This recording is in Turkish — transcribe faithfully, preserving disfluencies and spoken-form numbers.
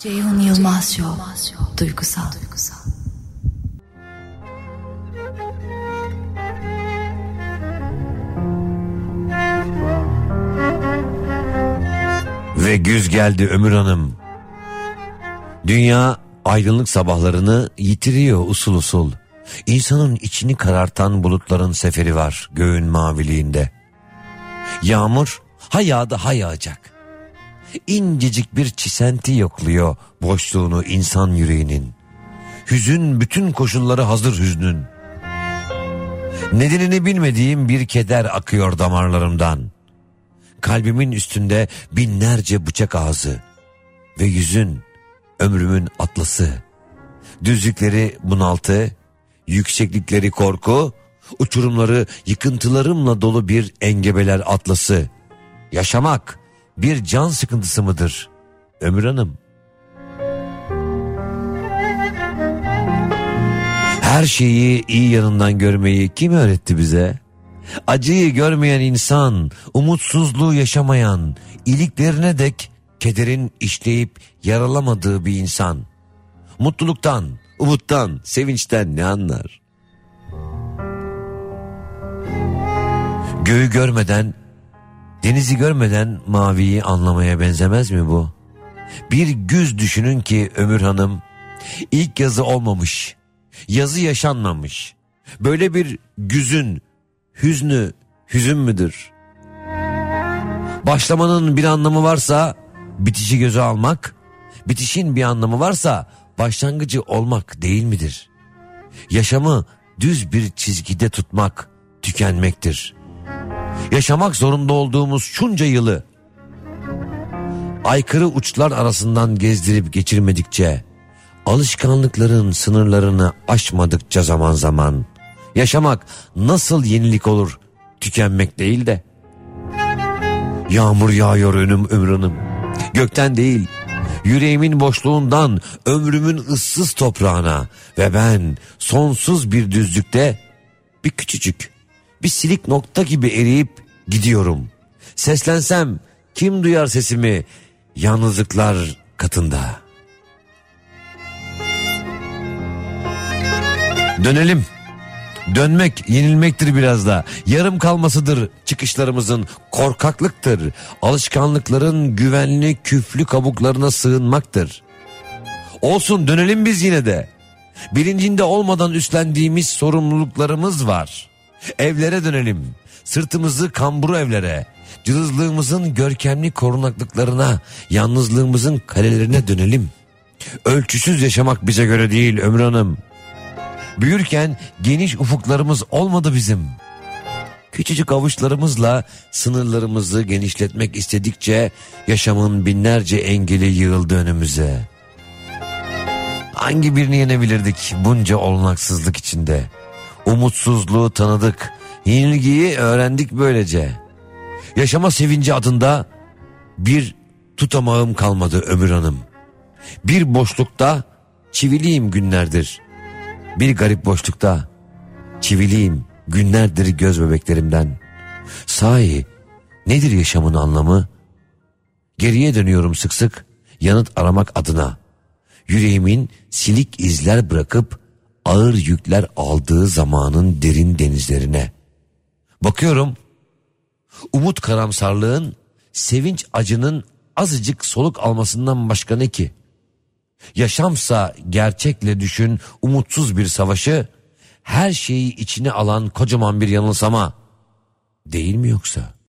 Ceyhun Yılmaz Show. Duygusal. Ve güz geldi Ömür Hanım. Dünya aydınlık sabahlarını yitiriyor usul usul. İnsanın içini karartan bulutların seferi var göğün maviliğinde. Yağmur ha yağdı ha yağacak. İncecik bir çisenti yokluyor boşluğunu insan yüreğinin. Hüzün bütün koşulları hazır hüznün. Nedenini bilmediğim bir keder akıyor damarlarımdan. Kalbimin üstünde binlerce bıçak ağzı. Ve yüzün ömrümün atlası. Düzlükleri bunaltı, yükseklikleri korku, uçurumları yıkıntılarımla dolu bir engebeler atlası. Yaşamak bir can sıkıntısı mıdır Ömür Hanım? Her şeyi iyi yanından görmeyi kim öğretti bize? Acıyı görmeyen insan, umutsuzluğu yaşamayan, iliklerine dek kederin işleyip yaralamadığı bir insan. Mutluluktan, umuttan, sevinçten ne anlar? Göğü görmeden, denizi görmeden maviyi anlamaya benzemez mi bu? Bir güz düşünün ki Ömür Hanım, ilk yazı olmamış, yazı yaşanmamış. Böyle bir güzün hüznü hüzün müdür? Başlamanın bir anlamı varsa bitişi göze almak, bitişin bir anlamı varsa başlangıcı olmak değil midir? Yaşamı düz bir çizgide tutmak tükenmektir. Yaşamak zorunda olduğumuz şunca yılı aykırı uçlar arasından gezdirip geçirmedikçe, alışkanlıkların sınırlarını aşmadıkça zaman zaman yaşamak nasıl yenilik olur tükenmek değil de? Yağmur yağıyor önüm ömrünüm. Gökten değil, yüreğimin boşluğundan ömrümün ıssız toprağına ve ben sonsuz bir düzlükte bir küçücük, bir silik nokta gibi eriyip gidiyorum. Seslensem kim duyar sesimi yalnızlıklar katında? Dönelim. Dönmek yenilmektir biraz da. Yarım kalmasıdır çıkışlarımızın, korkaklıktır. Alışkanlıkların güvenli küflü kabuklarına sığınmaktır. Olsun, dönelim biz yine de. Bilincinde olmadan üstlendiğimiz sorumluluklarımız var. Evlere dönelim. Sırtımızı kamburu evlere. Cılızlığımızın görkemli korunaklıklarına, yalnızlığımızın kalelerine dönelim. Ölçüsüz yaşamak bize göre değil Ömür Hanım. Büyürken geniş ufuklarımız olmadı bizim. Küçücük avuçlarımızla sınırlarımızı genişletmek istedikçe yaşamın binlerce engeli yığıldı önümüze. Hangi birini yenebilirdik bunca olanaksızlık içinde? Umutsuzluğu tanıdık, yenilgiyi öğrendik böylece. Yaşama sevinci adında bir tutamağım kalmadı Ömür Hanım. Bir boşlukta çiviliyim günlerdir. Bir garip boşlukta çiviliyim günlerdir göz bebeklerimden. Sahi nedir yaşamın anlamı? Geriye dönüyorum sık sık yanıt aramak adına. Yüreğimin silik izler bırakıp ağır yükler aldığı zamanın derin denizlerine. Bakıyorum, umut karamsarlığın, sevinç acının azıcık soluk almasından başka ne ki? Yaşamsa gerçekle düşün umutsuz bir savaşı, her şeyi içine alan kocaman bir yanılsama değil mi yoksa?